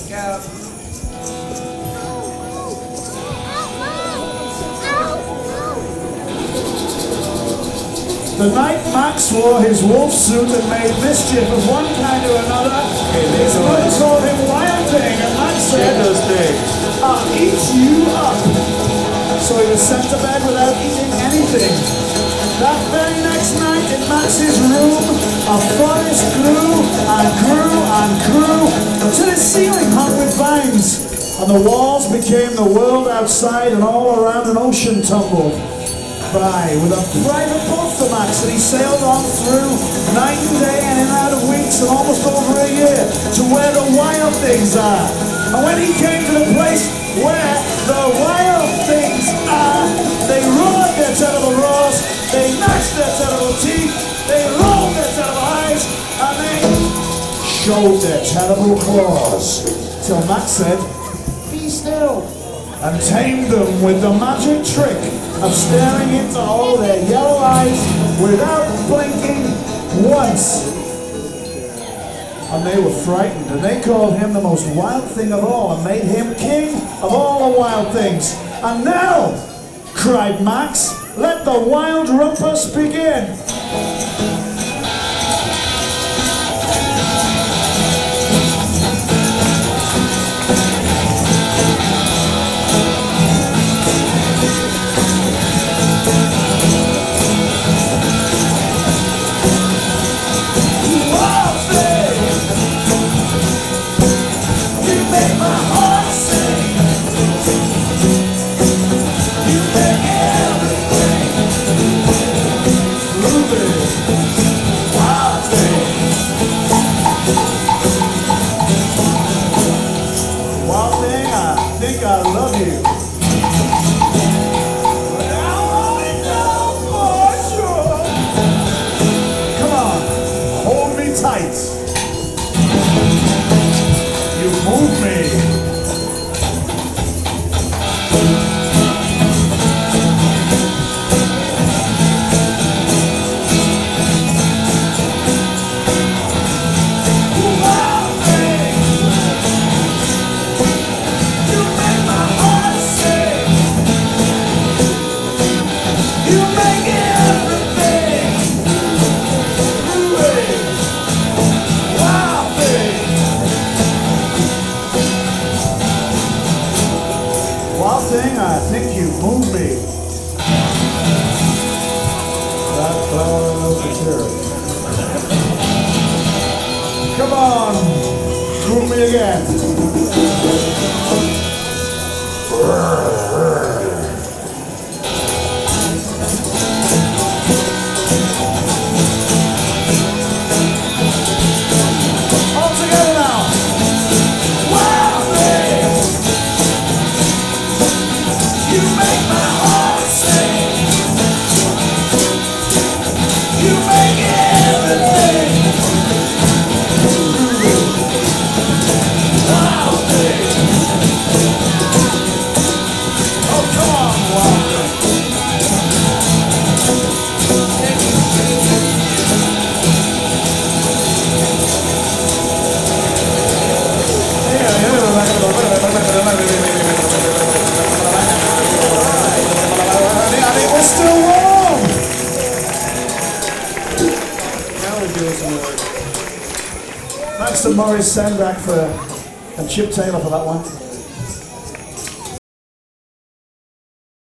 The night Max wore his wolf suit and made mischief of one kind or another, his mother called him Wild Thing, and Max said, "I'll eat you up." So he was sent to bed without eating anything. That very next night in Max's room, a forest grew and grew and grew until its ceiling hung with vines, and the walls became the world outside, and all around an ocean tumbled by with a private boat for Max, and he sailed on through night and day and in and out of weeks and almost over a year to where the wild things are. And when he came to the place where the wild things are, they roared their terrible roars, they gnashed their terrible teeth, they rolled their terrible eyes, and they showed their terrible claws, till Max said, "Be still," and tamed them with the magic trick of staring into all their yellow eyes without blinking once. And they were frightened, and they called him the most wild thing of all, and made him king of all the wild things. "And now," cried Max, "let the wild rumpus begin." I love you. But I want to know for sure. Come on, hold me tight. You move me. I think you move me. That fellow knows the truth. Come on, move me again. All together now. You make my heart sing. You make everything. Wild thing. Oh, come on, wild thing. We're still warm. Now we're doing some work. Thanks to Maurice Sendak and Chip Taylor for that one.